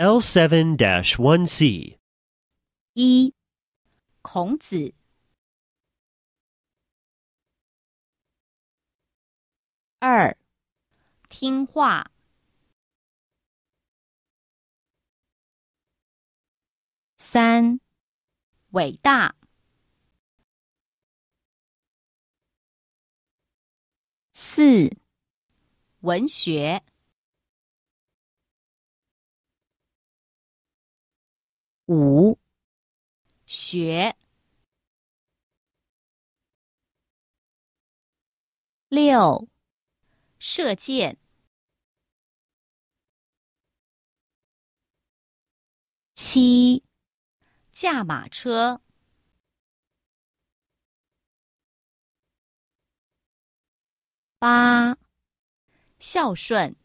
L7-1C 一、孔子。二、听话。三、伟大。四、文学。五、学。六、射箭。七、驾马车。八、孝顺。